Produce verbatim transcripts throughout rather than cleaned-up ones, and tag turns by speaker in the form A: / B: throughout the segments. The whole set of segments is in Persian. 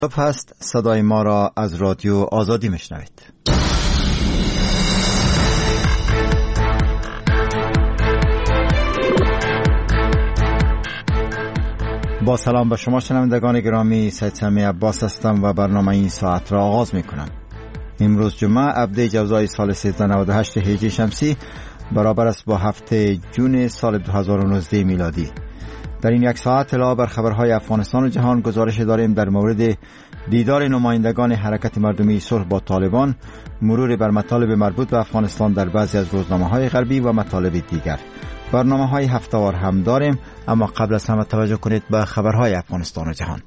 A: هست. صدای ما را از رادیو آزادی میشنوید. با سلام به شما شنوندگان گرامی، سید سمی عباس هستم و برنامه این ساعت را آغاز میکنم. امروز جمعه هفده جوزای سال سیزده نود و هشت هجری شمسی برابر است با هفته جون سال دو هزار و نوزده میلادی. در این یک ساعت علاوه بر خبرهای افغانستان و جهان گزارش داریم در مورد دیدار نمایندگان حرکت مردمی صلح با طالبان، مرور بر مطالب مربوط به افغانستان در بعضی از روزنامه‌های غربی و مطالب دیگر. برنامه‌های هفته‌وار هم داریم، اما قبل از همه توجه کنید به خبرهای افغانستان و جهان.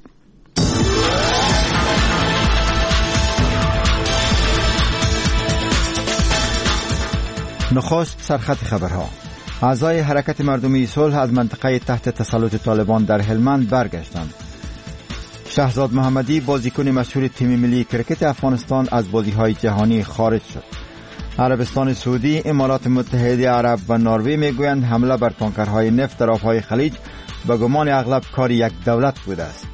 A: نخست سرخط خبرها. اعضای حرکت مردمی صلح از منطقه تحت تسلط طالبان در هلمند برگشتند. شهزاد محمدی بازیکن مشهور تیم ملی کرکت افغانستان از بازی‌های جهانی خارج شد. عربستان سعودی، امارات متحده عرب و نروژ میگویند حمله بر تانکرهای نفت در آبهای خلیج به گمان اغلب کار یک دولت بوده است.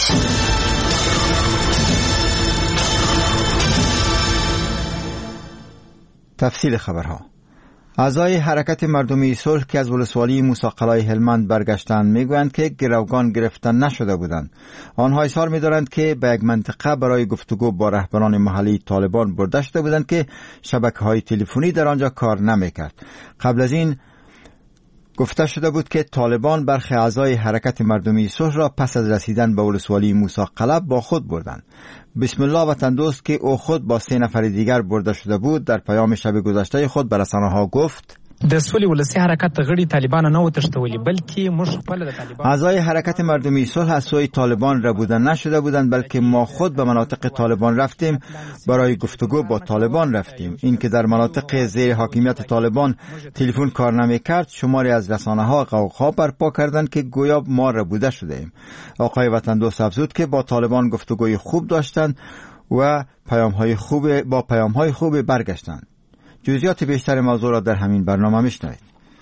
A: تفصیل خبرها. اعضای حرکت مردمی صلح که از ولسوالی موسی هلمند برگشتند میگویند که گروگان گرفتن نشده بودند. آنها اظهار می‌دارند که به یک منطقه برای گفتگو با رهبران محلی طالبان برده شده بودند که شبکه‌های تلفنی در آنجا کار نمی‌کرد. قبل از این گفته شده بود که طالبان برخی اعضای حرکت مردمی صلح را پس از رسیدن به ولسوالی موسی قلب با خود بردند. بسم الله وطن دوست که او خود با سه نفر دیگر برده شده بود در پیام شب گذشته خود به رسانه‌ها گفت:
B: د سولې ولسی حرکت غړي طالبان نه و تشتولي بلکې موږ خپل د طالبان.
A: اعضای حرکت مردمی صلح از سوی طالبان را بودن نشده بودند، بلکه ما خود به مناطق طالبان رفتیم، برای گفتگو با طالبان رفتیم. این که در مناطق زیر حاکمیت طالبان تلفن کار نمی‌کرد، شماری از رسانه‌ها قوقا برپا کردند که گویا ما را بوده شده ایم. آقای وطن دوست افزود که با طالبان گفتگوی خوب داشتند و پیام‌های خوب با پیام‌های خوب برگشتند. جزئیات بیشتر موضوع را در همین برنامه میشنوید.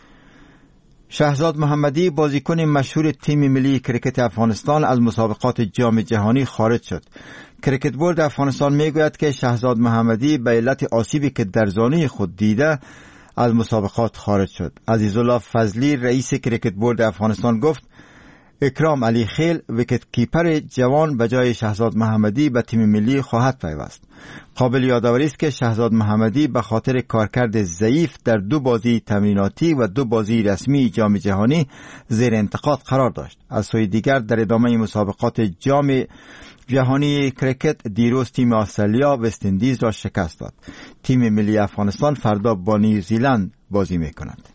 A: شهزاد محمدی بازیکن مشهور تیم ملی کرکت افغانستان از مسابقات جام جهانی خارج شد. کرکت بورد افغانستان میگوید که شهزاد محمدی به علت آسیبی که در زانوی خود دیده از مسابقات خارج شد. عزیزالله فضلی رئیس کرکت بورد افغانستان گفت اکرام علی خیل ویکت کیپر جوان به جای شهزاد محمدی به تیم ملی خواهد پیوست. قابل یادآوری است که شهزاد محمدی به خاطر کارکرد ضعیف در دو بازی تمریناتی و دو بازی رسمی جام جهانی زیر انتقاد قرار داشت. از سوی دیگر در ادامه مسابقات جام جهانی کرکت دیروز تیم استرالیا وست اندیز را شکست داد. تیم ملی افغانستان فردا با نیوزیلند بازی می‌کند.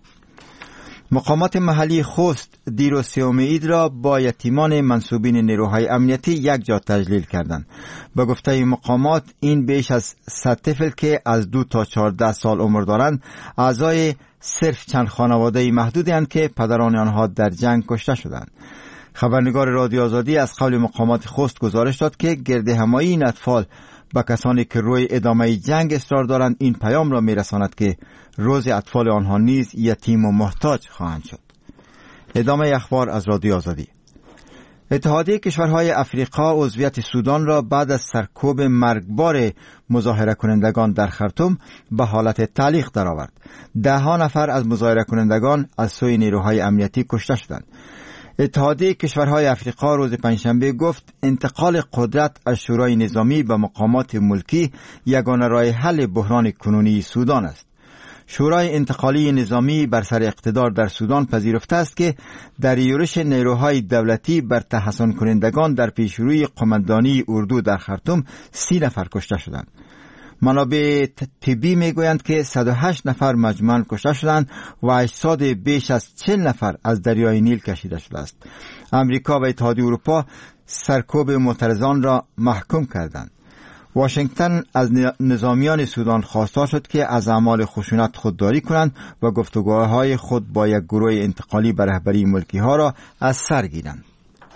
A: مقامات محلی خوست دیروز سوم عید را با یتیمان منسوبین نیروهای امنیتی یک جا تجلیل کردند. به گفته مقامات این بیش از صد طفل که از دو تا چهارده سال عمر دارند اعضای صرف چند خانواده محدودی هستند که پدران آنها در جنگ کشته شدند. خبرنگار رادیو آزادی از قول مقامات خوست گزارش داد که گردهمایی این اطفال با کسانی که روی ادامه جنگ اصرار دارند این پیام را میرساند که روز اطفال آنها نیز یتیم و محتاج خواهند شد. ادامه اخبار از رادیو آزادی. اتحادیه کشورهای افریقا عضویت سودان را بعد از سرکوب مرگبار مظاهره کنندگان در خرطوم به حالت تعلیق درآورد. ده ها نفر از مظاهره کنندگان از سوی نیروهای امنیتی کشته شدند. اتحادیه کشورهای افریقا روز پنجشنبه گفت انتقال قدرت از شورای نظامی به مقامات ملکی یگانه راه حل بحران کنونی سودان است. شورای انتقالی نظامی بر سر اقتدار در سودان پذیرفته است که در یورش نیروهای دولتی بر تحصن کنندگان در پیشروی قماندانی اردو در خرطوم سی نفر کشته شدند. منابع طبی میگویند که صد و هشت نفر مجموعاً کشته شدند و اجساد بیش از چهل نفر از دریای نیل کشیده شده است. امریکا و اتحادیه اروپا سرکوب معترضان را محکوم کردند. واشنگتن از نظامیان سودان خواستار شد که از اعمال خشونت خودداری کنند و گفتگوهای خود با یک گروه انتقالی به رهبری ملکی ها را از سر گیرند.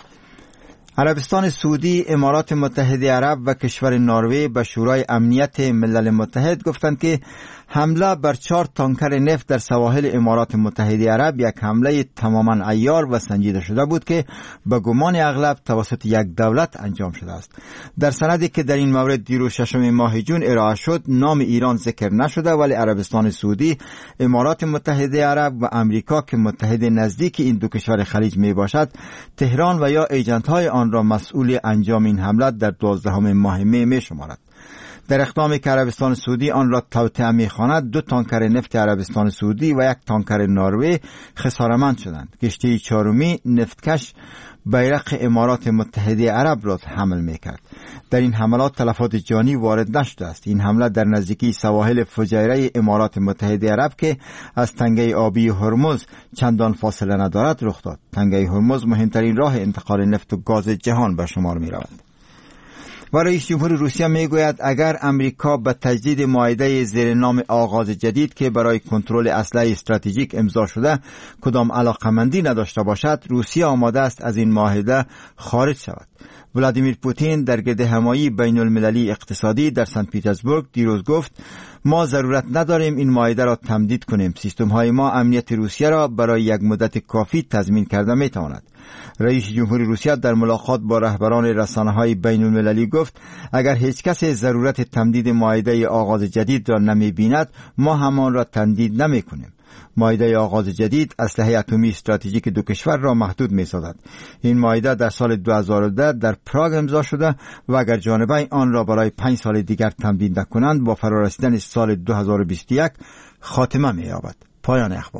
A: عربستان سعودی، امارات متحده عرب و کشور نروژ به شورای امنیت ملل متحد گفتند که حمله بر چهار تانکر نفت در سواحل امارات متحده عرب یک حمله تماما عیار و سنجیده شده بود که به گمان اغلب توسط یک دولت انجام شده است. در سندی که در این مورد دیروز ششم ماه جون ارائه شد نام ایران ذکر نشده، ولی عربستان سعودی، امارات متحده عرب و امریکا که متحد نزدیک این دو کشور خلیج می باشد، تهران و یا ایجنت‌های آن را مسئول انجام این حمله در دوازدهم ماه می می شمارد. در اقدامی که عربستان سعودی آن را توطئه می‌خواند، دو تانکر نفت عربستان سعودی و یک تانکر نروژ خسارتمند شدند. کشتی چهارمی نفتکش بیرق امارات متحده عرب را حمل می‌کرد. در این حملات تلفات جانی وارد نشده است. این حمله در نزدیکی سواحل فجیره امارات متحده عرب که از تنگه آبی هرمز چندان فاصله ندارد رخ داد. تنگه هرمز مهمترین راه انتقال نفت و گاز جهان به شمار می‌رود. و رئیس جمهور روسیه میگوید اگر امریکا به تجدید معاهده زیر نام آغاز جدید که برای کنترل اسلحه استراتژیک امضا شده کدام علاقمندی نداشته باشد، روسیه آماده است از این معاهده خارج شود. ولادیمیر پوتین در گرد همایی بین المللی اقتصادی در سنت پترزبورگ دیروز گفت ما ضرورت نداریم این معاهده را تمدید کنیم. سیستم های ما امنیت روسیه را برای یک مدت کافی تضمین کرده می تواند. رئیس جمهور روسیه در ملاقات با رهبران رسانه‌های بین المللی گفت اگر هیچ کس ضرورت تمدید معاهده آغاز جدید را نمی بیند ما همان را تمدید نمی کنیم. معاهده آغاز جدید اسلحه اتمی استراتژیک دو کشور را محدود می سازد. این معاهده در سال دو هزار و ده در پراگ امضا شده و اگر جانبین آن را برای پنج سال دیگر تمدید نکنند با فرارسیدن سال دو هزار و بیست و یک خاتمه می یابد. پایان اخبار.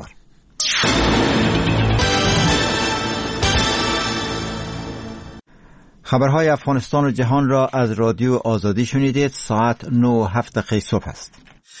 A: خبرهای افغانستان و جهان را از رادیو آزادی شنیدید. ساعت نه و هفت دقیقه صبح است.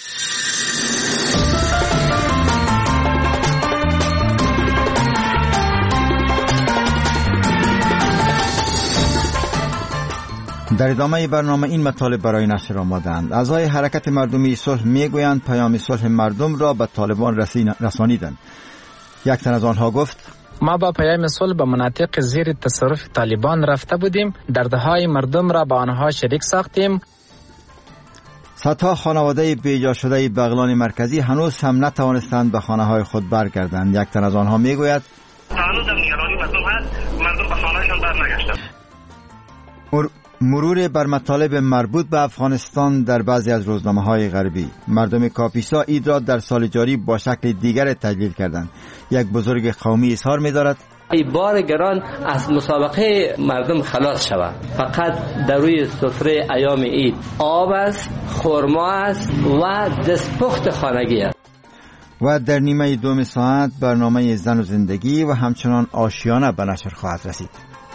A: در ادامه برنامه این مطالب برای نشر آمدند. اعضای حرکت مردمی صلح میگویند پیام صلح مردم را به طالبان رسانیدند. یک تن از آنها گفت
B: ما با پیام صلح به مناطق زیر تصرف طالبان رفته بودیم، دردهای مردم را با آنها شریک ساختیم.
A: صدها خانواده بیجا شده بغلان مرکزی هنوز هم نتوانستند به خانه های خود برگردند. یک تن از آنها میگوید
C: هنوز هم نگرانی مردم هست، مردم به خانه‌شان برنگشتند.
A: مرور بر مطالب مربوط به افغانستان در بعضی از روزنامه‌های غربی. مردم کاپیسا عید را در سال جاری با شکل دیگر تجلیل کردند. یک بزرگ قومی اظهار می‌دارد
D: این بار گران از مسابقه مردم خلاص شود. فقط در روی سفره ایام عید آب است، خرما است و دستپخت خانگی است.
A: و در نیمه دوم ساعت برنامه زن و زندگی و همچنان آشیانه به نشر خواهد رسید.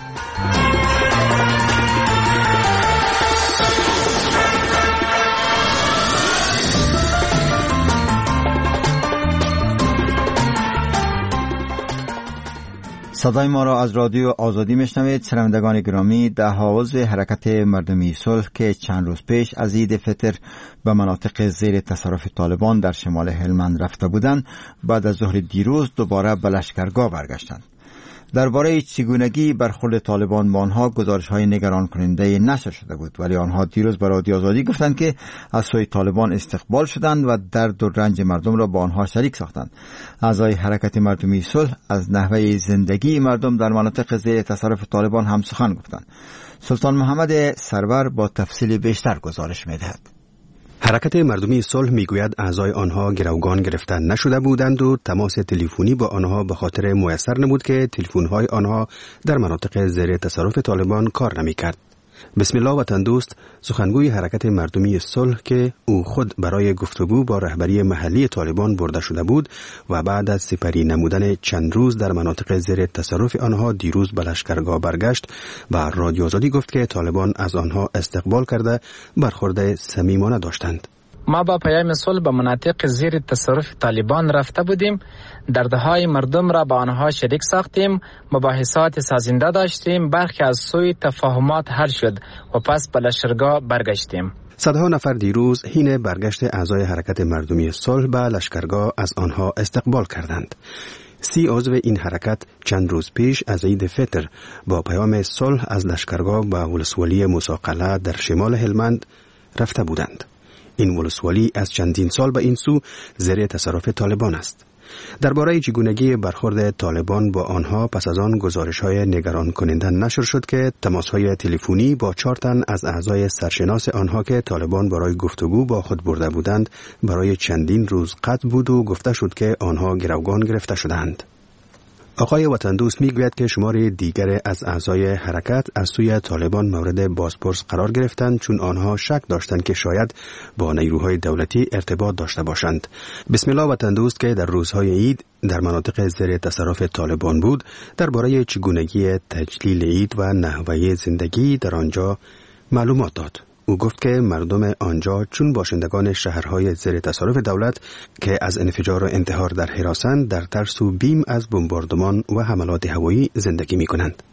A: صدای ما را از رادیو آزادی میشنوید. شنوندگان گرامی، ده‌ها عضو حرکت مردمی صلح که چند روز پیش از عید فطر به مناطق زیر تصرف طالبان در شمال هلمند رفته بودند، بعد از ظهر دیروز دوباره به لشکرگاه برگشتند. درباره چگونگی برخورد طالبان با آنها گزارش‌های نگران کننده نشر شده بود، ولی آنها دیروز به رادیو آزادی گفتند که از سوی طالبان استقبال شدند و درد و رنج مردم را با آنها شریک ساختند. اعضای حرکت مردمی صلح از نحوه زندگی مردم در مناطق زیر تصرف طالبان هم سخن گفتند. سلطان محمد سرور با تفصیل بیشتر گزارش می‌دهد.
E: حرکت مردمی صلح میگوید اعضای آنها گروگان گرفته نشده بودند و تماس تلفنی با آنها به خاطر میسر نبود که تلفن‌های آنها در مناطق زیر تصرف طالبان کار نمی‌کرد. بسم الله وطن دوست، سخنگوی حرکت مردمی صلح که او خود برای گفتگو با رهبری محلی طالبان برده شده بود و بعد از سپری نمودن چند روز در مناطق زیر تصرف آنها دیروز به لشکرگاه برگشت و رادیو آزادی گفت که طالبان از آنها استقبال کرده برخورد صمیمانه داشتند.
B: ما با پیام صلح به مناطق زیر تصرف طالبان رفته بودیم، دردهای مردم را با آنها شریک ساختیم، مباحثات سازنده داشتیم، برخی از سوی تفاهمات حل شد و پس به لشکرگاه برگشتیم.
E: صدها نفر دیروز حین برگشت اعضای حرکت مردمی صلح به لشکرگاه از آنها استقبال کردند. سی عضو این حرکت چند روز پیش از عید فطر با پیام صلح از لشکرگاه به ولسوالی موسی قلعه در شمال هلمند رفته بودند. این ولسوالی از چندین سال به این سو زیر تصرف طالبان است. درباره چگونگی برخورد طالبان با آنها پس از آن گزارش‌های نگران کننده نشر شد که تماس‌های تلفنی با چهار تن از اعضای سرشناس آنها که طالبان برای گفتگو با خود برده بودند برای چندین روز قطع بود و گفته شد که آنها گروگان گرفته شدند. آقای وطن دوست میگوید که شمار دیگر از اعضای حرکت از سوی طالبان مورد بازپرس قرار گرفتند چون آنها شک داشتند که شاید با نیروهای دولتی ارتباط داشته باشند. بسم الله وطن دوست که در روزهای عید در مناطق زیر تصرف طالبان بود درباره چگونگی تجلیل عید و نحوه زندگی در آنجا معلومات داد. او گفت که مردم آنجا چون باشندگان شهرهای زیر تصرف دولت که از انفجار و انتحار در حراسند در ترس و بیم از بمباردمان و حملات هوایی زندگی می کنند.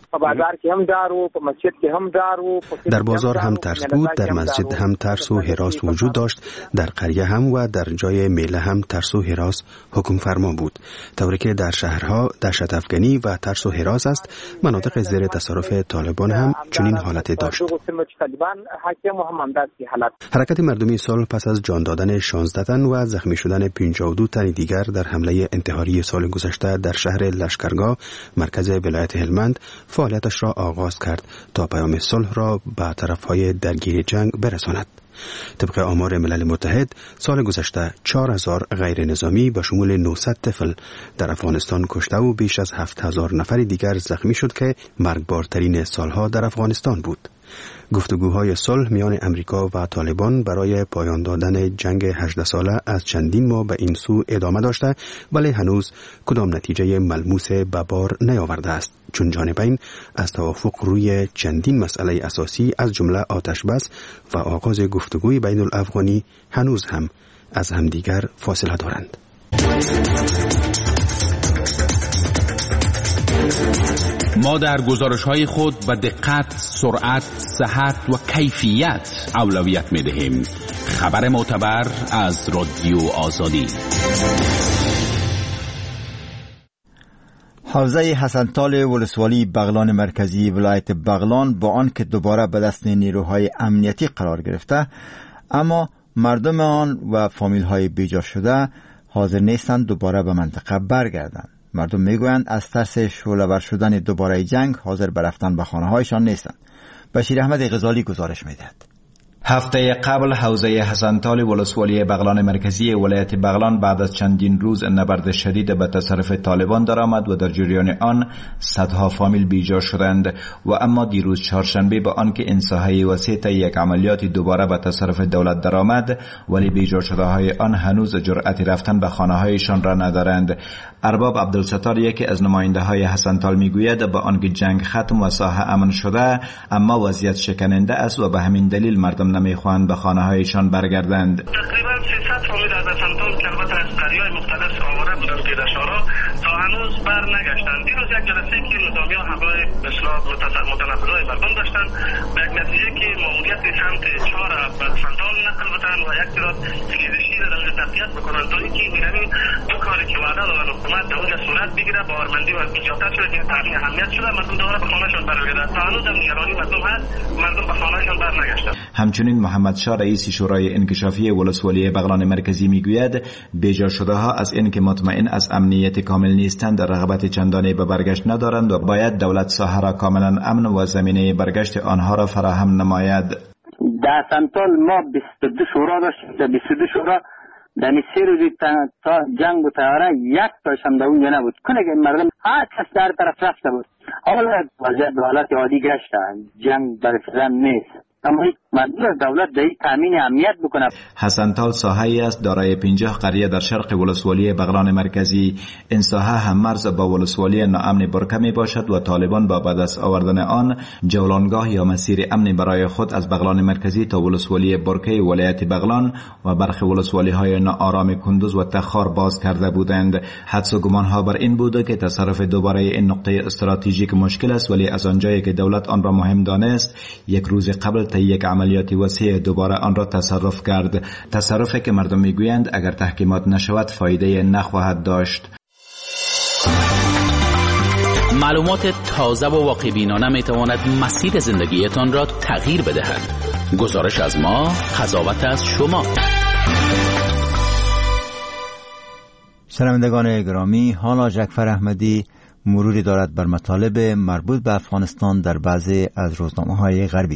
E: در بازار هم ترس بود، در مسجد هم ترس و هراس وجود داشت، در قریه هم و در جای میله هم ترس و هراس حکم فرما بود. طوری که در شهرها دهشت افغانی و ترس و هراس است، مناطق زیر تصرف طالبان هم چنین حالتی داشت. حرکت مردمی صلح پس از جان دادن شانزده تن و زخمی شدن پنجاه و دو تن دیگر در حمله انتحاری سال گذشته در شهر لشکرگاه مرکز ولایت هلمند فعالیتش را آغاز کرد تا پیام صلح را به طرفهای درگیر جنگ برساند. طبق آمار ملل متحد سال گذشته چهار هزار غیر نظامی به شمول نهصد طفل در افغانستان کشته و بیش از هفت هزار نفر دیگر زخمی شد که مرگبارترین سالها در افغانستان بود. گفتگوهای صلح میان امریکا و طالبان برای پایان دادن جنگ هجده ساله از چندین ماه به این سو ادامه داشته ولی هنوز کدام نتیجه ملموس به بار نیاورده است چون جانبین از توافق روی چندین مسئله اساسی از جمله آتش بس و آغاز گفتگوی بین الافغانی هنوز هم از همدیگر فاصله دارند.
F: ما در گزارش‌های خود به دقت، سرعت، صحت و کیفیت اولویت می‌دهیم. خبر معتبر از رادیو آزادی.
A: حوزه حسنطال ولسوالی بغلان مرکزی ولایت بغلان با آن که دوباره به دست نیروهای امنیتی قرار گرفته، اما مردم آن و فامیل‌های بیجا شده حاضر نیستند دوباره به منطقه برگردند. مردم میگویند از ترس شعله‌ور شدن دوباره جنگ حاضر به رفتن به خانه‌هایشان نیستند. بشیر احمد غزالی گزارش می‌دهد.
G: هفته قبل حوزه حسنطال ولسوالی بغلان مرکزی ولایت بغلان بعد از چندین روز نبرد شدید به تصرف طالبان درآمد و در جریان آن صدها فامیل بیجا شدند و اما دیروز چهارشنبه با آنکه این ساحه وسیع یک عملیاتی دوباره به تصرف دولت درآمد ولی بیجا شده های آن هنوز جرأت رفتن به خانه هایشان را ندارند. ارباب عبدالستار یکی از نماینده های حسنطال میگوید با آنکه جنگ ختم و ساحه امن شده اما وضعیت شکننده است و به همین دلیل مردم نمیخواهند به خانه هایشان برگردند.
C: تقریبا سیصد فامیل از حسنطال که البته از قریه‌های مختلف آواره بودند که در شارا تا هنوز بر نگشتند. دیروز یک جلسه که نظامیان همراه اصلاح متنفذهای مردم داشتند به یک نتیجه که ماموریت سمت چهار به حسنطال نقل بتن و یک تعداد خیزشی را در تقویت بکنند تا اینکه می‌رویم دو کاری که وعده دادن حکومت در اونجا صورت بگیره باورمندی و بیجاتر شده که تامین اهمیت شده مردم دوباره به خانه‌شان برگردند. تا هنوز هم نگرانی مردم هست، مردم به خانه‌شان برنگشتند.
G: همچنین محمد شاه رئیس شورای انکشافی ولسوالی بغلان مرکزی میگوید بیجا شده ها از این که مطمئن از امنیت کامل نیستند رغبت چندانی به برگشت ندارند و باید دولت ساحه را کاملا امن و زمینه برگشت آنها را فراهم نماید.
H: در حسنطال ما بیست و دو شورا داشتیم، در بیست و دو شورا در سه روزی تا جنگ و تیاره یک تاش هم در اونجا نبود. کنه که مردم هر کس در طرف رفته بود. حالا وضعیت به حالت عادی گشته، جنگ برای نیست. اما مجبور دولت در تامین امنیت بکنه.
G: حسنطال ساحه‌ای است دارای پنجاه قریه در شرق ولسوالی بغلان مرکزی. این ساحه هم مرز با ولسوالی ناامن برکه می باشد و طالبان با به دست آوردن آن جولانگاه یا مسیر امنی برای خود از بغلان مرکزی تا ولسوالی برکه ولایت بغلان و برخی ولسوالی های ناآرام کندوز و تخار باز کرده بودند. حدس و گمان ها بر این بوده که تصرف دوباره این نقطه استراتژیک مشکل است ولی از آنجایی که دولت آن را مهم دانست یک روز قبل تا یک عملیات وسیع دوباره آن را تصرف کرد. تصرفی که مردم میگویند اگر تحکیمات نشود فایده نخواهد داشت.
F: معلومات تازه و واقع‌بینانه میتواند مسیر زندگیتان را تغییر بدهد. گزارش از ما، قضاوت از شما.
A: شنوندگان گرامی، حالا جعفر احمدی مروری دارد بر مطالب مربوط به افغانستان در بعضی از روزنامه‌های غربی.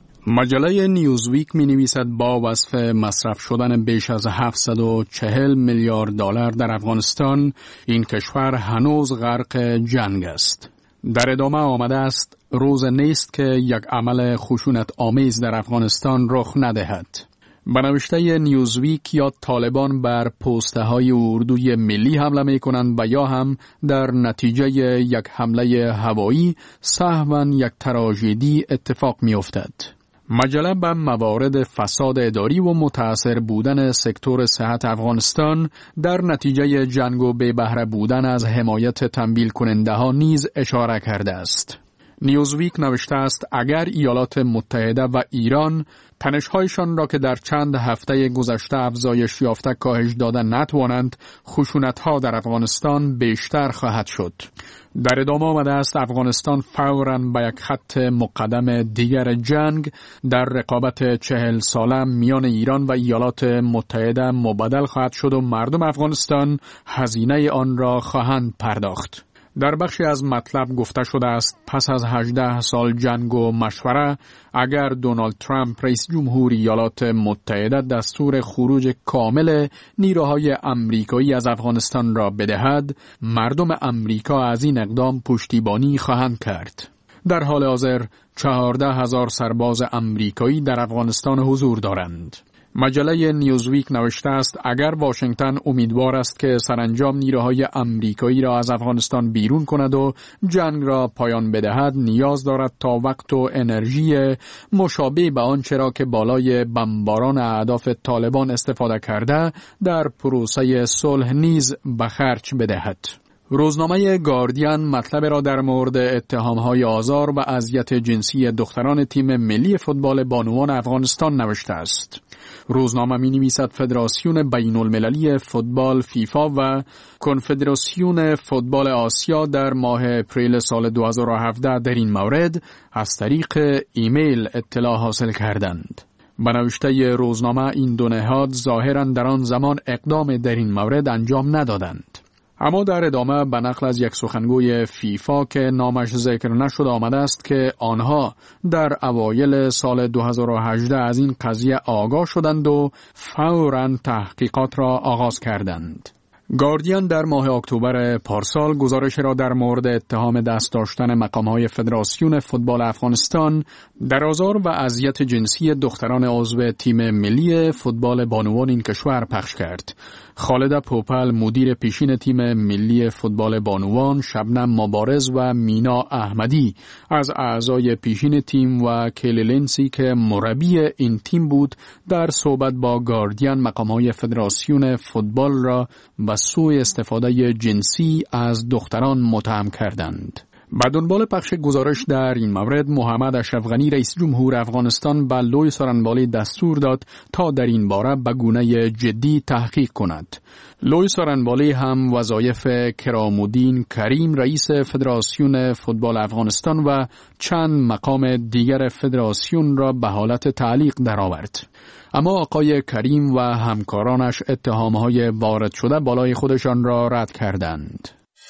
I: مجله نیوزویک می نویسد با وصف مصرف شدن بیش از هفتصد و چهل میلیارد دلار در افغانستان، این کشور هنوز غرق جنگ است. در ادامه آمده است روز نیست که یک عمل خشونت آمیز در افغانستان رخ ندهد. به نوشته نیوزویک یا طالبان بر پوسته های اردوی ملی حمله می کنند و یا هم در نتیجه یک حمله هوایی سهواً یک تراژدی اتفاق می افتد. مجله به موارد فساد اداری و متاثر بودن سکتور صحت افغانستان در نتیجه جنگ و بی بهره بودن از حمایت تنبیل کننده ها نیز اشاره کرده است. نیوزویک نوشته است اگر ایالات متحده و ایران تنش‌هایشان را که در چند هفته گذشته افزایش یافته کاهش دادن نتوانند، خشونت‌ها در افغانستان بیشتر خواهد شد. در ادامه آمده است افغانستان فوراً به یک خط مقدم دیگر جنگ در رقابت چهل ساله میان ایران و ایالات متحده مبادل خواهد شد و مردم افغانستان هزینه آن را خواهند پرداخت. در بخشی از مطلب گفته شده است پس از هجده سال جنگ و مشوره، اگر دونالد ترامپ رئیس جمهور ایالات متحده دستور خروج کامل نیروهای امریکایی از افغانستان را بدهد، مردم امریکا از این اقدام پشتیبانی خواهند کرد. در حال حاضر چهارده هزار سرباز امریکایی در افغانستان حضور دارند. مجله نیوزویک نوشته است اگر واشنگتن امیدوار است که سرانجام نیروهای امریکایی را از افغانستان بیرون کند و جنگ را پایان بدهد، نیاز دارد تا وقت و انرژی مشابه به آنچه را که بالای بمباران اهداف طالبان استفاده کرده در پروسه صلح نیز به خرج بدهد. روزنامه گاردین مطلب را در مورد اتهام‌های آزار و اذیت جنسی دختران تیم ملی فوتبال بانوان افغانستان نوشته است. روزنامه می نویسد فدراسیون بین المللی فوتبال فیفا و کنفدراسیون فوتبال آسیا در ماه اپریل سال دو هزار و هفده در این مورد از طریق ایمیل اطلاع حاصل کردند. به نوشته روزنامه این دو نهاد ظاهراً در آن زمان اقدام در این مورد انجام ندادند. اما در ادامه به نقل از یک سخنگوی فیفا که نامش ذکر نشد آمده است که آنها در اوایل سال دو هزار و هجده از این قضیه آگاه شدند و فوراً تحقیقات را آغاز کردند. گاردین در ماه اکتبر پارسال گزارش را در مورد اتهام دست داشتن مقام‌های فدراسیون فوتبال افغانستان در آزار و اذیت جنسی دختران عضو تیم ملی فوتبال بانوان این کشور پخش کرد. خالده پوپل مدیر پیشین تیم ملی فوتبال بانوان، شبنم مبارز و مینا احمدی از اعضای پیشین تیم و کلی لنسی که مربی این تیم بود در صحبت با گاردین مقام‌های فدراسیون فوتبال را به سوء استفاده جنسی از دختران متهم کردند. به دنبال پخش گزارش در این مورد، محمد اشرف غنی رئیس جمهور افغانستان به لوی سارنوالی دستور داد تا در این باره به گونه جدی تحقیق کند. لوی سارنوالی هم وظایف کرامالدین کریم رئیس فدراسیون فوتبال افغانستان و چند مقام دیگر فدراسیون را به حالت تعلیق درآورد. اما آقای کریم و همکارانش اتهامهای وارد شده بالای خودشان را رد کردند.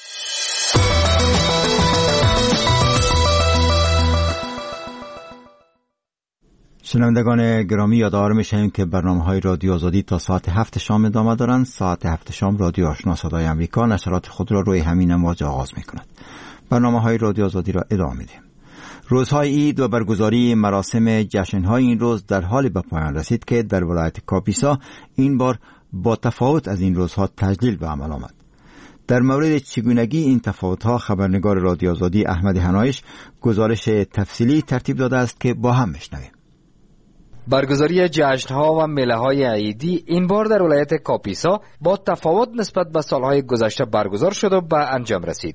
A: شنوندگان گرامی، یادآور می‌شویم که برنامه‌های رادیو آزادی تا ساعت هفت شام ادامه دارند. ساعت هفت شام رادیو آشنا صدای امریکا نشرات خود را روی همین امواج آغاز می‌کند. برنامه‌های رادیو آزادی را ادامه می‌دهیم. روزهای عید و برگزاری مراسم جشن‌های این روز در حال به پایان رسید که در ولایت کاپیسا این بار با تفاوت از این روزها تجلیل به عمل آمد. در مورد چگونگی این تفاوت‌ها خبرنگار رادیو آزادی احمد هنایش گزارش تفصیلی ترتیب داده است که با هم می‌شنویم.
J: برگزاری جشن‌ها و میله‌های عیدی این بار در ولایت کاپیسا با تفاوت نسبت به سالهای گذشته برگزار شد و به انجام رسید.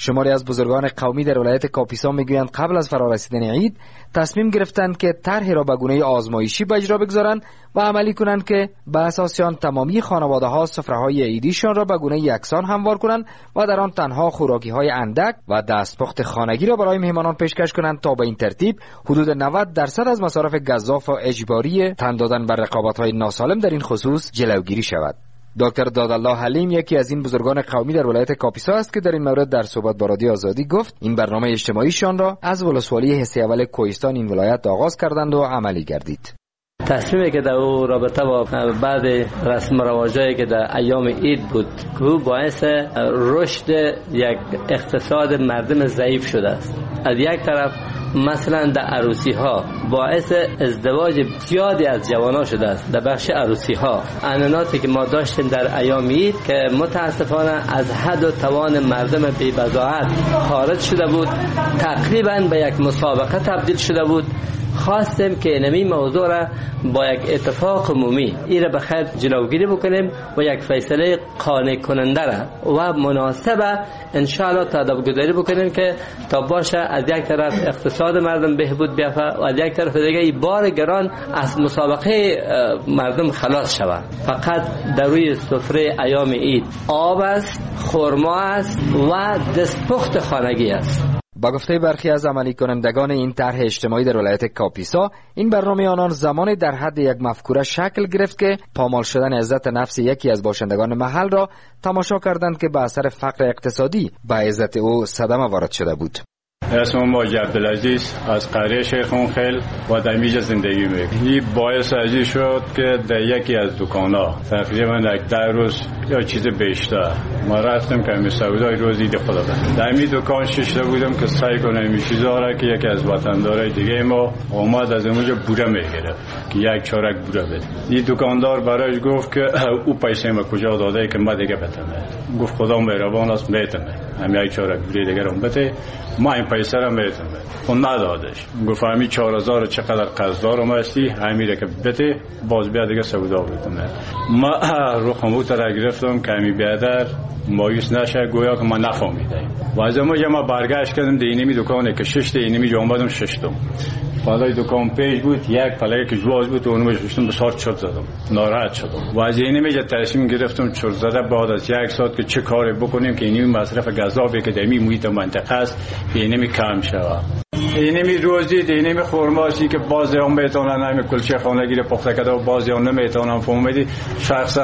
J: شماری از بزرگان قومی در ولایت کاپیسا میگویند قبل از فرارسیدن عید تصمیم گرفتند که طرحی را به گونه آزمایشی به اجرا بگذارند و عملی کنند که به اساس آن تمامی خانواده ها سفره‌های عیدیشان را به گونه یکسان هموار کنند و در آن تنها خوراکی های اندک و دستپخت خانگی را برای مهمانان پیشکش کنند تا به این ترتیب حدود نود درصد از مصارف گزاف و اجباری تن دادن بر رقابت های ناسالم در این خصوص جلوگیری شود. دکتر دادالله حلیم یکی از این بزرگان قومی در ولایت کاپیسا است که در این مورد در صحبت با رادیو آزادی گفت این برنامه اجتماعیشان را از ولسوالی حصه اول کوهستان این ولایت آغاز کردند و عملی گردید.
D: تصمیمی که در او رابطه با بعد رسم و رواجایی که در ایام عید بود که باعث رشد یک اقتصاد مردم ضعیف شده است. از یک طرف مثلا در عروسی ها باعث ازدواج زیادی از جوانان شده است. در بخش عروسی ها عنعناتی که ما داشتیم در ایام عید که متاسفانه از حد و توان مردم بی بضاعت خارج شده بود، تقریبا به یک مسابقه تبدیل شده بود. خواستیم که اینمی موضوع را با یک اتفاق عمومی این را بخیر جلوگیری بکنیم و یک فیصله قانع کننده را و مناسبه انشاءالله تدابیر بکنیم که تا باشه از یک طرف اقتصاد مردم بهبود بیافته و از یک طرف دیگه این بار گران از مسابقه مردم خلاص شود. فقط در روی سفره ایام عید آب است، خرما است و دستپخت خانگی است.
J: با گفته برخی از عملی کنندگان این طرح اجتماعی در ولایت کاپیسا، این برنامه آنان زمانی در حد یک مفکوره شکل گرفت که پامال شدن عزت نفس یکی از باشندگان محل را تماشا کردند که به اثر فقر اقتصادی به عزت او صدمه وارد شده بود.
K: اسمم ماجد عبدالعزیز از قریه شیخونخیل و در میجه زندگی میکنم. این باعث ازی شد که در یکی از دکان‌ها تقریبا یک ده روز یا چیز بیشتر ما رفتم که می سودای روزی دی خدا بدم. در این دکان شیشته بودم که سعی کنم این چیزا را که یکی از وطندارای دیگه ما اومد از اونجا بوره میگیره که یک چارک بوره بده. این دکاندار برایش گفت که او پیسه ما کجا داده که ما دیگه بتمه. گفت خدا مهربان است میتمه. هم یک چارک بوره دیگه رو بده. ما این پیسه را میتم اون ندادش. گفت همی چهار هزار چقدر قرضدار هم هستی همیره که بده باز بیا دیگه سودا بکنه. ما رو خموت را گرفتم که همی بیادر مایوس نشه گویا که ما نفهمیدیم و از ما ما برگشت کردم در اینمی دکانه که ششت اینمی جا اومدم ششتم پلای دکان پیش بود یک پلای که جواز بود و اونو ششتم بسار چرت زدم ناراحت شدم و از اینمی جا تصمیم گرفتم چرت زده بعد از یک ساعت که چه کاری بکنیم که اینمی مصرف گزافی که در این محیط منطقه است اینمی کم شود. اینمی روزی اینمی خرماسی که بعضی هم میتونن همین کلچه خانگی رو پخته کرده و بعضی هم نمیتونن فهمیدی شخصا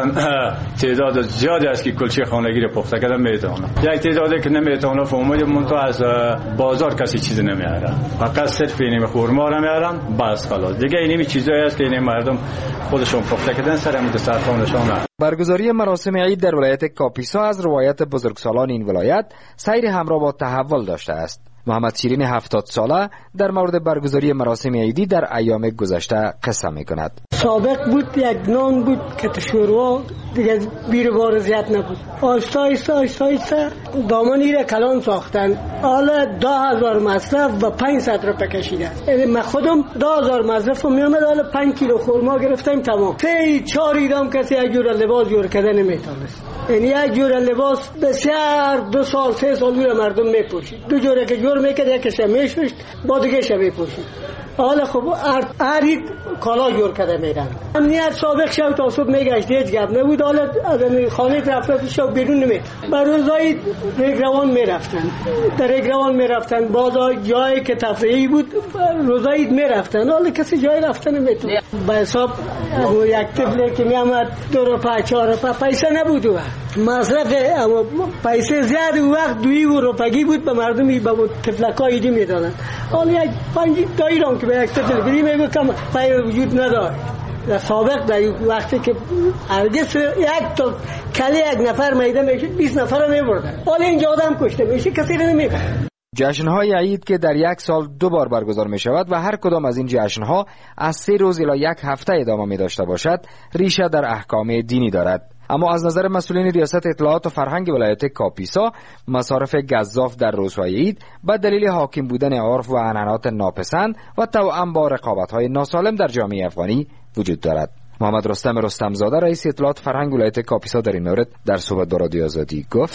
K: تعداد زیادی است که کلچه خانگی رو پخته کرده میتونن یک تعدادی که نمیتونن فهمیدی منتها از بازار کسی چیز نمیاره فقط صرف اینمی خرما رو میارن بس خلاص دیگه اینمی چیزایی است که این مردم خودشون پخته کردن سر متصرفانشون.
J: برگزاری مراسم عید در ولایت کاپیسا از روایت بزرگسالان این ولایت سیر همراه با تحول داشته است. محمد شیرین هفتاد ساله در مورد برگزاری مراسم عیدی در ایام گذشته قصه میکند.
L: سابق بود یک نان بود که تو شوروا دیگه بیر بار زیاد نبود. آستا آستا آستا آستا دامانی را کلان ساختن. حالا دو هزار مصرف و پنج ست رو پکشیدن. من خودم دو هزار مصرف رو میامد حالا پنج کیلو خورما گرفتیم تمام. سه چهار ایرام کسی یک جور لباس جور کردن نمیتونست. یعنی یک جور لباس بسیار دو سال سه سال میره مردم میپوشید. دو جوره که جور میکرد یکیش میشوشت با دیگه شبیه پوشید. حالا خب هر کالا جور کرده میرن. امنیت سابق شب تا صبح میگشت هیچ گپ نبود. حالا از خانه رفته شب بیرون نمی. بر روزای رگروان میرفتن. در رگروان میرفتن. بعضا جایی که تفریحی بود روزای میرفتن. حالا کسی جای رفتن نمیتونه. به حساب یک طفلی که میامد دو روپا چهار روپا پیسه نبود و مصرف اما پیسه زیاد و وقت دوی و روپگی بود به مردمی به طفلکای ایدی میدادن. حالا یک پنج تا ایران که به یک طفل بدی میگه کم پای وجود نداره. در سابق در وقتی که هرگز یک تا کلی یک نفر میده میشد بیست نفر رو میبردن. حالا اینجا آدم کشته میشه کسی رو نمیبره.
J: جشن‌های عید که در یک سال دو بار برگزار می شود و هر کدام از این جشن‌ها از سه روز الی یک هفته ادامه می داشته باشد ریشه در احکام دینی دارد. اما از نظر مسئولین ریاست اطلاعات و فرهنگ ولایت کاپیسا مصارف گزاف در روزهای عید به دلیل حاکم بودن عرف و عنعنات ناپسند و توأم با رقابت‌های ناسالم در جامعه افغانی وجود دارد. محمد رستم رستمزاده رئیس اطلاعات فرهنگ ولایت کاپیسا در این مورد در صحبت با رادیو آزادی گفت: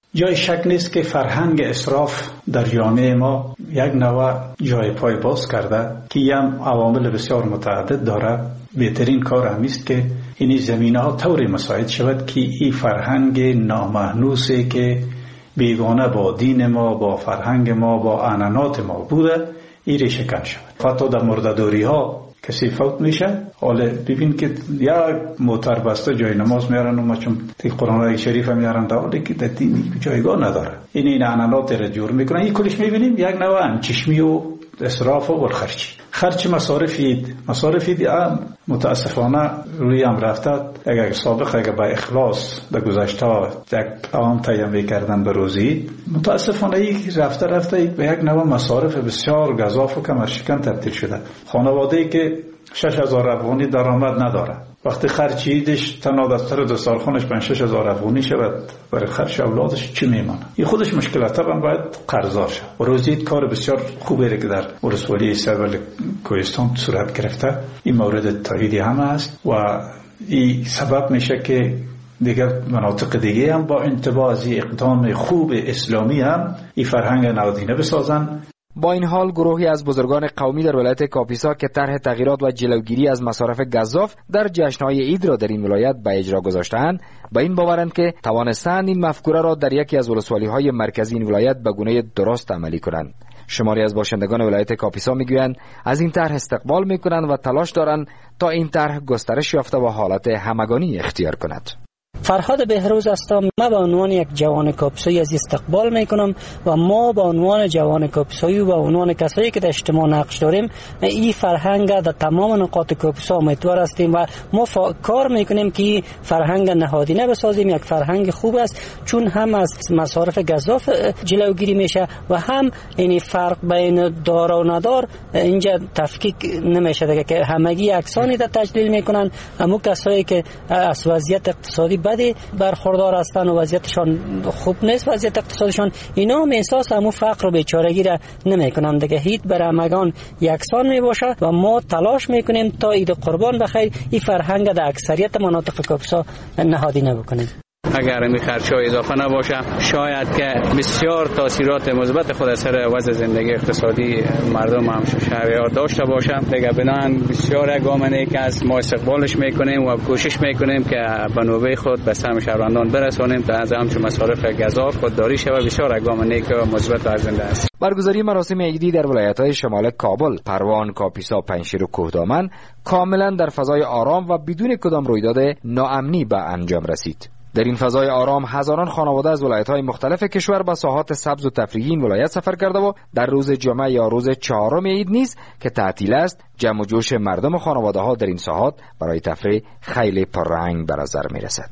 M: جای شک نیست که فرهنگ اسراف در جامعه ما یک نوع جای پای باز کرده که هم عوامل بسیار متعدد داره. بهترین کار همیست که این زمینه ها طوری مساعد شود که این فرهنگ نامحنوسی که بیگانه با دین ما، با فرهنگ ما، با عنعنات ما بوده، این ریشه کن شود. حتی در مرده‌داری ها کسی فوت میشه، حالا ببین که یک موتر بسته جای نماز میارن و ما چون تی قرآن شریف میارن در حالی که در دین جایگاه نداره. این این عنعنات را جور میکنن. این کلش میبینیم یک نوع انچشمی و اسراف و خرچی. خرچ مصارفید مصارفید ام متاسفانه روی هم رفته. اگر سابق اگر با اخلاص در گذشته یک عام تیم کردن به روزی، متاسفانه یک رفته رفته به یک نوع مصارف بسیار گزاف و کمرشکن تبدیل شده. خانواده‌ای که شش هزار افغانی درآمد نداره، وقتی خرچیدش تنها دستر دستارخانش پنج شش هزار افغانی شود، برای خرچ اولادش چی میمانه؟ این خودش مشکلات هم باید قرضدار شد. و روزید کار بسیار خوبی که در ولسوالی سرول کوهستان صورت گرفته، این مورد تاییدی هم است و این سبب میشه که دیگر مناطق دیگه هم با انتباه از اقدام خوب اسلامی هم این فرهنگ نهادینه بسازن.
J: با این حال گروهی از بزرگان قومی در ولایت کاپیسا که طرح تغییرات و جلوگیری از مصارف گزاف در جشن‌های عید را در این ولایت به اجرا گذاشته‌اند، با این باورند که توانستند این مفکوره را در یکی از ولسوالی‌های مرکزی این ولایت به گونه درست عملی کنند. شماری از باشندگان ولایت کاپیسا میگویند از این طرح استقبال میکنند و تلاش دارند تا این طرح گسترش یافته و حالت همگانی اختیار کند.
N: فرهاد بهروز هستم. من به عنوان یک جوان کاپیسایی از استقبال میکنم و ما به عنوان جوان کاپیسایی و به عنوان کسایی که در اجتماع نقش داریم این فرهنگ در تمام نقاط کاپیسا امیدوار هستیم و ما فا... کار میکنیم که فرهنگ نهادینه بسازیم. یک فرهنگ خوب است چون هم از مصارف گزاف جلوگیری میشه و هم این فرق بین دار و ندار اینجا تفکیک نمیشه دیگه که همگی یکسانی در تجلیل میکنن. اما کسایی که از وضعیت اقتصادی بدی برخوردار هستند و وضعیتشان خوب نیست، وضعیت اقتصادشان، اینا هم احساس همون فقر و بیچارگی را نمیکنند دیگه. هیچ بر همگان یکسان میباشه و ما تلاش میکنیم تا عید قربان بخیر این فرهنگ در اکثریت مناطق کاپیسا نهادینه بکنیم.
O: اگر این خرچ‌ها اضافه نباشه شاید که بسیار تاثیرات مثبت خود سر وضع زندگی اقتصادی مردم هم شهریار داشته باشه. دیگه بنان بسیار گامنه که از ما استقبالش میکنیم و کوشش میکنیم که به نوبه خود به سهم شهروندان برسانیم تا از همچون مصارف گزاف خودداری شود. بسیار گامنه که مثبت و ارزنده است.
J: برگزاری مراسم عیدی در ولایت‌های شمال کابل، پروان، کاپیسا، پنجشیر و کوهدامن کاملا در فضای آرام و بدون کدام رویداد ناامنی به انجام رسید. در این فضای آرام هزاران خانواده از ولایت‌های مختلف کشور به ساحات سبز و تفریحی این ولایت سفر کرده و در روز جمعه یا روز چهارم عید نیز که تعطیل است، جمع و جوش مردم و خانواده‌ها در این ساحات برای تفریح خیلی پررنگ به نظر می‌رسد.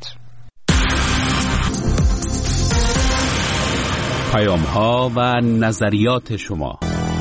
F: پیام‌ها و نظریات شما.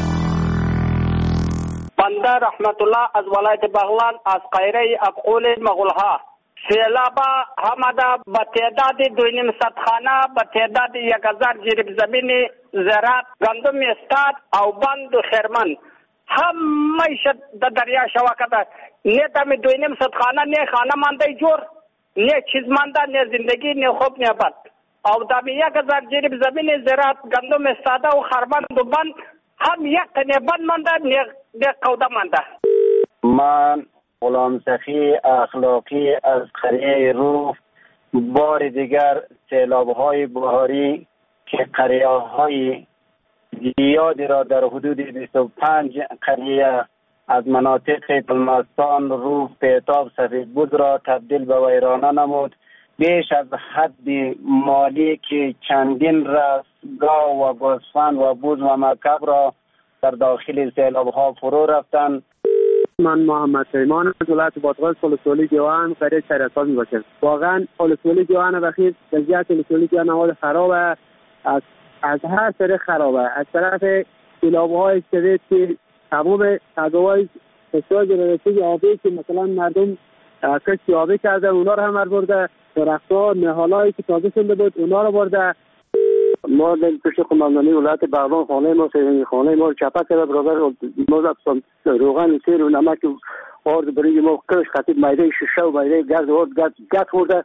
P: بنده رحمت الله از ولایت بغلان از قیره ابقول مغولها. سیلابا همدا با تعداد دو نیم صد خانه با تعداد یک هزار جریب زمین زراعت گندم استاد او بند و خیرمن همه شد در دریا شواکده. نه تامی دو نیم صد خانه نه خانه مانده جور، نه چیز مانده، نه زندگی، نه خوب، نه بد. او تامی یک هزار جریب زمین زراعت گندم استاد و خیرمن و بند هم یک تنه بند مانده، نه قوده مانده.
Q: من غلام سخی اخلاقی از قریه روف بار دیگر سیلاب‌های بهاری که قریه‌های زیادی را در حدود بیست و پنج قریه از مناطق تلمستان، روف، پیتاب، سفیدبود را تبدیل به ویرانه نمود. بیش از حد مالی که چندین رستگاه و گوسفند و بوز و مکب را در داخل سیلاب‌ها فرو رفتند.
R: من محمد پیمان از ولایت بادغیس ولسوالی گیوان قریه شهرستان میباشم. واقعا ولسوالی گیوان بخیر وضعیت ولسوالی گیوان حال خرابه، از از هر طرف خرابه. از طرف سیلاب‌های شدید که تمام تداوی فساد رسیدگی آبی که مثلا مردم کشتی آبی کرده اونا رو هم برده، درخت‌ها نهالایی که تازه شده بود اونا رو برده. ما در پشت قماندانی ولایت بغلان خانه ما خانه ما چپه کرده برابر ما روغن سیر و نمک آرد برای ما کش خطیب مایده شیشه و مایده گرد آرد گرد گرد خورده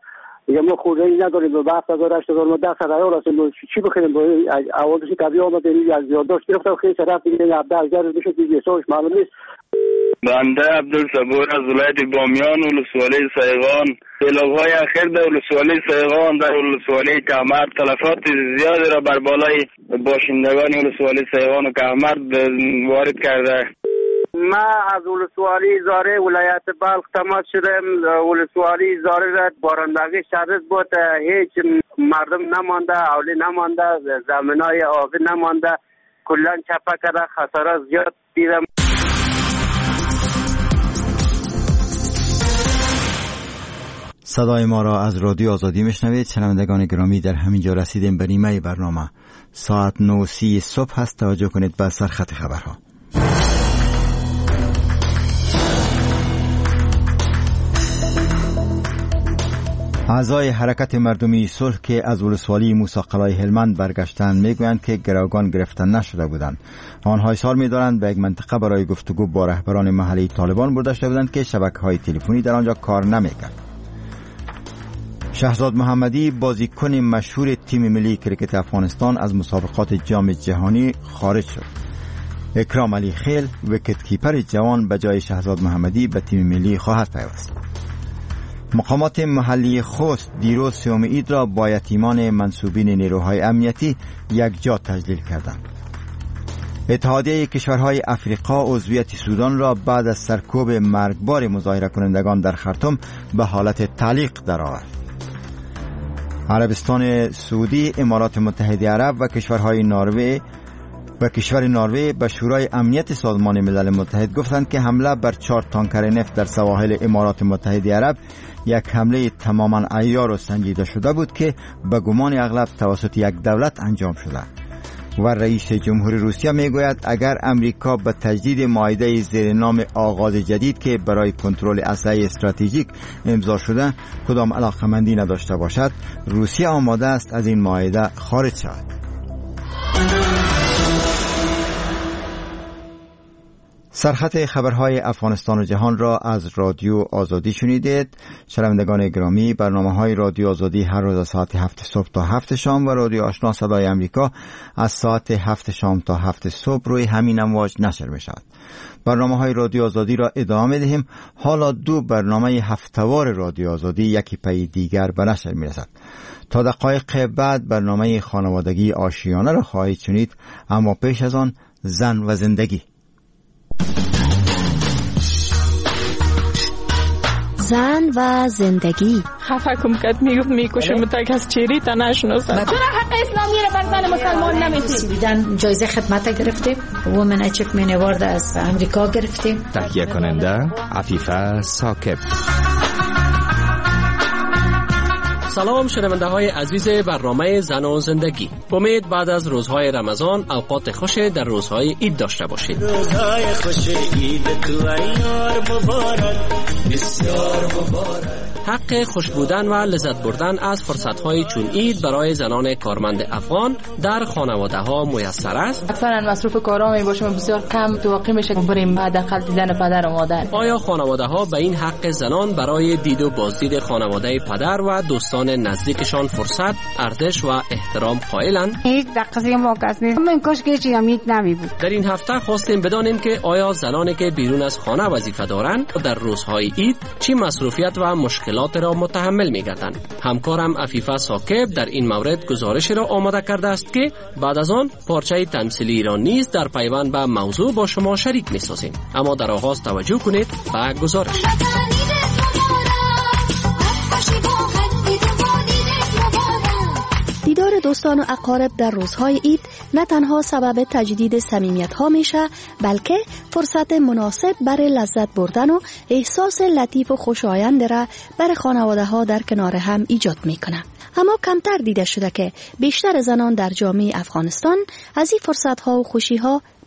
R: دیگه ما خورده نداریم به هفت هزار هشت هزار ما ده هزار هستیم چی بخریم با اولش کبی آمده از یادداشت گرفتم خیلی طرف دیگه ده هزار میشه دیگه سوش معلوم نیست.
S: بنده عبدالصبور از ولایت بامیان ولسوالی سیغان. سیلاب‌های اخیر در ولسوالی سیغان در ولسوالی کهمرد تلفات زیادی را بر بالای باشندگان ولسوالی سیغان و کهمرد وارد کرده.
Q: ما از ولسوالی زاره ولایت بلخ تماس شدم. ولسوالی زاره را بارندگی شدید بود، هیچ مردم نمانده، اولی نمانده، زمینای آبی نمانده، کلا چپه کرده، خسارات زیاد دیدم.
A: صدای ما را از رادیو آزادی میشنوید. شنوندگان گرامی، در همین جا رسیدیم به نیمه برنامه. ساعت نه و سی صبح هست. توجه کنید به سرخط خبرها. اعضای حرکت مردمی صلح که از ولسوالی موسی قلای هلمند برگشتند میگویند که گروگان گرفته نشده بودند. آنها اصرار می‌دارند به یک منطقه برای گفتگو با رهبران محلی طالبان برده شده بودند که شبکه‌های تلفنی در آنجا کار نمی‌کرد. شهزاد محمدی بازیکن مشهور تیم ملی کرکت افغانستان از مسابقات جام جهانی خارج شد. اکرام علی خیل ویکت کیپر جوان به جای شهزاد محمدی به تیم ملی خواهد پیوست. مقامات محلی خوست دیروز سوم عید را با یتیمان منسوبین نیروهای امنیتی یکجا تجلیل کردند. اتحادیه کشورهای افریقا عضویت سودان را بعد از سرکوب مرگبار مظاهره کنندگان در خرطوم به حالت تعلیق درآورد. عربستان سعودی، امارات متحده عرب و کشورهای نروژ و کشور نروژ به شورای امنیت سازمان ملل متحد گفتند که حمله بر چهار تانکر نفت در سواحل امارات متحده عرب یک حمله تماما عیار و سنجیده شده بود که به گمان اغلب توسط یک دولت انجام شده. و رئیس جمهور روسیه میگوید اگر امریکا به تجدید معاهده زیر نام آغاز جدید که برای کنترل اسلحه استراتژیک امضا شده کدام علاقمندی نداشته باشد، روسیه آماده است از این معاهده خارج شود. سرخط خبرهای افغانستان و جهان را از رادیو آزادی شنیدید. شنوندگان گرامی، برنامه‌های رادیو آزادی هر روز از ساعت هفت صبح تا هفت شام و رادیو آشنا صدای امریکا از ساعت هفت شام تا هفت صبح روی همین امواج نشر می شود. برنامه‌های رادیو آزادی را ادامه دهیم. حالا دو برنامه هفته‌وار رادیو آزادی یکی پی دیگر به نشر می رسد. تا دقایق بعد برنامه خانوادگی آشیانه را خواهید شنید، اما پیش از آن زن و زندگی.
T: زن و زندگی.
U: خفه کم کد میگفت میکشه متک از چیری تا نشناسد.
T: چرا حق اسلامی را بر زن مسلمان نمیتیم؟ بیدن جایزه خدمت گرفتیم. وومن اچیومنت اوارد از امریکا گرفتیم.
V: تهیه کننده عفیفه ثاقب.
W: سلام شنونده های عزیز برنامه زن و زندگی. امید بعد از روزهای رمضان اوقات خوش در روزهای عید داشته باشید.
X: روزهای خوش عید تو ایار مبارک، بسیار مبارک.
W: حق خوش بودن و لذت بردن از فرصت‌های چون عید برای زنان کارمند افغان در خانواده‌ها میسر است.
U: اکثرا مصروف کارا می باشیم، بسیار کم واقع میشه بریم حداقل دیدن پدر و مادر.
W: آیا خانواده‌ها به این حق زنان برای دید و بازدید خانواده پدر و دوستان نزدیکشان فرصت، ارزش و احترام قائلند؟
Y: هیچ دقیقه موقع نیست. من کاش که چی امید نمی بود.
W: در این هفته خواستیم بدانیم که آیا زنانی که بیرون از خانه وظیفه دارند در روزهای عید چی مصروفیت و مشکلات را متحمل می‌گردند. همکارم عفیفه ثاقب در این مورد گزارش را آماده کرده است که بعد از آن پارچه تمثیلی را نیز در پیوند به موضوع با شما شریک می‌سازیم. اما در آغاز توجه کنید به گزارش.
T: دیدار دوستان و اقارب در روزهای عید نه تنها سبب تجدید صمیمیت‌ها میشه، بلکه فرصت مناسب برای لذت بردن و احساس لطیف و خوشایند را برای خانواده‌ها در کنار هم ایجاد میکنه. اما کمتر دیده شده که بیشتر زنان در جامعه افغانستان از این فرصت‌ها و خوشی‌ها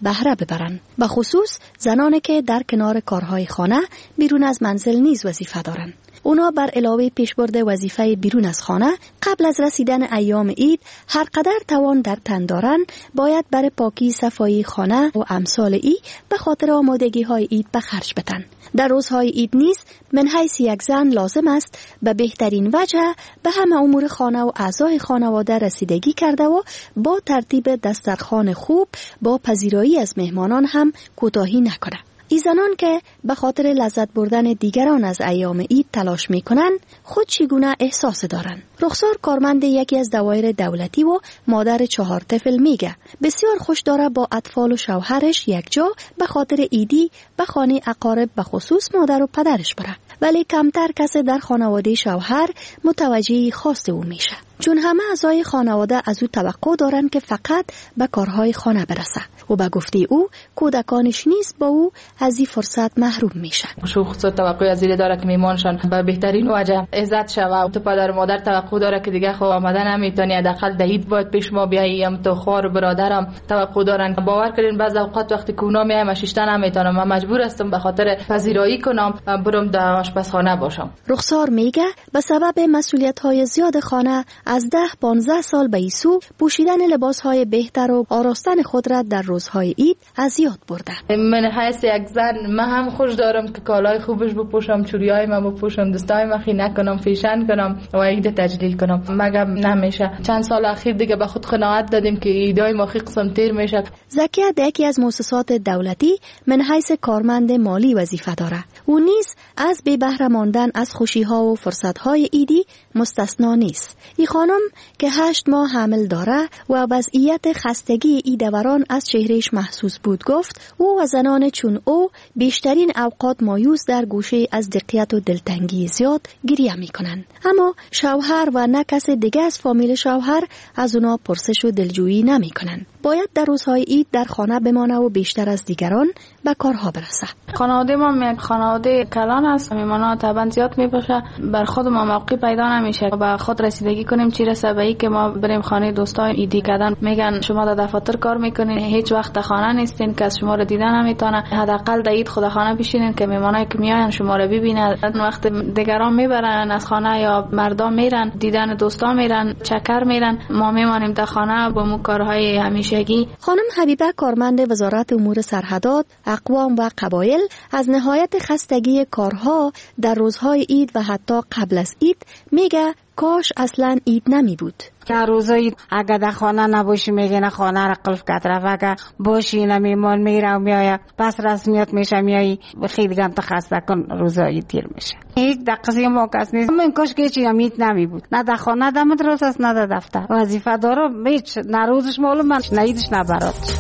T: بهره ببرند. به خصوص زنانی که در کنار کارهای خانه بیرون از منزل نیز وظیفه دارند. اونا بر علاوه پیشبرد وظیفه بیرون از خانه قبل از رسیدن ایام عید هر قدر توان در تن دارند باید برای پاکی صفایی خانه و امثال ای به خاطر آمادگی های عید به خرج بدن. در روزهای عید نیز من حیث یک زن لازم است به بهترین وجه به همه امور خانه و اعضای خانواده رسیدگی کرده و با ترتیب دسترخوان خوب با پذیرایی از مهمانان هم کوتاهی نکنه. ای زنان که به خاطر لذت بردن دیگران از ایام عید تلاش می کنند خود چگونه احساس دارند. رخسار کارمند یکی از دوایر دولتی و مادر چهار طفل میگه بسیار خوش داره با اطفال و شوهرش یک جا به خاطر عیدی به خانه اقارب به خصوص مادر و پدرش بره، ولی کمتر کسی در خانواده شوهر متوجه خواست او میشه، چون همه اعضای خانواده از او توقع دارن که فقط به کارهای خانه برسه و به گفته او کودکانش نیز با او از این فرصت محروم میشن.
U: شخص توقع از این داره که میمانشان به بهترین وجه عزت شوه. تو پدر و مادر توقع داره که دیگه خب آمده نمیتونی، حداقل دعید باید پیش ما بیایی. هم تو خوار برادرم توقع دارن. باور کردین بعضی اوقات وقتی که اونا میایم شیشته نمیتونم، من مجبور هستم به خاطر پذیرایی کنم برم در آشپزخانه باشم. رخسار میگه به سبب مسئولیت‌های زیاد خانه از ده پانزده سال به ایسو پوشیدن لباس‌های بهتر و آراستن خود را در روزهای عید از یاد برده. من حیث یک زن من هم خوش دارم که کالای خوبش بپوشم، چوریای من بپوشم، دستای من خینه کنم، فیشن کنم و عید تجلیل کنم. مگه نمیشه؟ چند سال اخیر دیگه به خود قناعت دادیم که عیدای ما خی قسم تیر میشه. زکیه یکی از مؤسسات دولتی من حیث کارمند مالی وظیفه داره. او نیز از بی بهره ماندن از خوشی‌ها و فرصت‌های عیدی مستثنا نیست. این خانم که هشت ماه حامل داره و وضعیت خستگی ای دوران از چهرهش محسوس بود گفت او و زنان چون او بیشترین اوقات مایوس در گوشه از دقیقت و دلتنگی زیاد گریه میکنن، اما شوهر و نه کس دیگه از فامیل شوهر از اونا پرسش و دلجویی نمیکنن. باید در روزهای عید در خانه بمانه و بیشتر از دیگران به کارها برسه. خانواده ما می خانواده کلان است، میمانا طبعا زیاد میباشه، بر خود ما موقع پیدا نمیشه با خود رسیدگی کنیم. چی رسه به ای که ما بریم خانه دوستای عیدی کردن، میگن شما در دفاتر کار میکنین، هیچ وقت خانه نیستین، کس شما رو دیدن نمیتونه، حداقل در عید خود خانه بشینین که میمانایی که میاین شما رو ببینن. وقت دیگران میبرن از خانه یا مردم میرن دیدن دوستا میرن چکر میرن، ما میمانیم در خانه با مو کارهای همیشگی. خانم حبیبه کارمند وزارت امور سرحدات، اقوام و قبایل از نهایت خستگی کارها در روزهای عید و حتی قبل از عید میگه کاش اصلا عید نمی بود.
Y: که روزای اگه در خانه نباشی میگه خانه را قلف کرد رفت، اگه باشی نمیمان میره و میایه پس رسمیت میشه میایی خیلی گم تخسته کن روزای تیر میشه. هیچ دقیقی ما کس نیست. من کاش که چی امید نمی بود، نه در خانه در مدرسه است نه در دفتر. وظیفه دارم هیچ نه روزش معلوم من نه عیدش نه برات.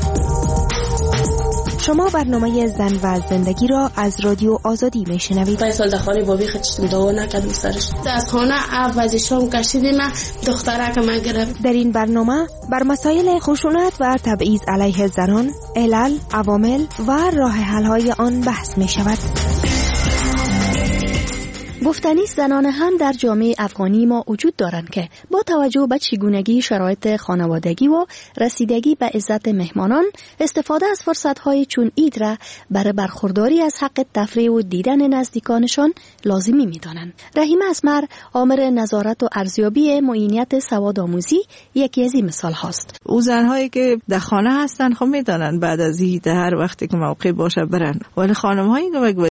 B: شما برنامه زن و زندگی را از رادیو آزادی میشنوید.
C: پای سال دخانه بابی خودشتم دعا نکردم سرش. از خانه عوضشم کشیدیم دختره که من گرفت.
B: در این برنامه بر مسائل خشونت و تبعیض علیه زنان، علل، عوامل و راه حل های آن بحث می شود.
T: گفتنی زنان هم در جامعه افغانی ما وجود دارند که با توجه به چگونگی شرایط خانوادگی و رسیدگی به عزت مهمانان استفاده از فرصت‌های چون عید را برای برخورداری از حق تفریح و دیدن نزدیکانشان لازمی می‌دانند. رحیم اسمر، آمر نظارت و ارزیابی معینیت سواد آموزی، یکی از این مثال هاست.
E: او زن‌هایی که در خانه هستن خب می‌دانن بعد از عید هر وقتی که موقع باشه برن، ولی خانم‌هایی که